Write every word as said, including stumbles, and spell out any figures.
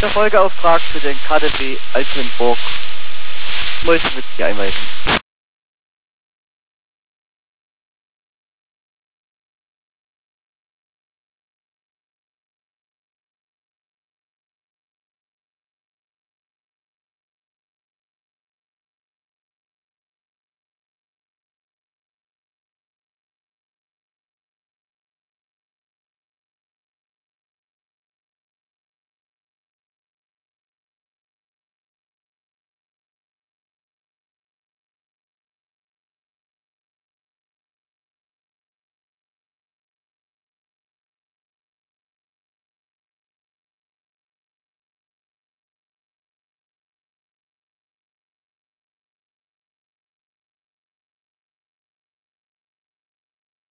Der Folgeauftrag für den K D W Altenburg. Mäuse wird sich einweisen.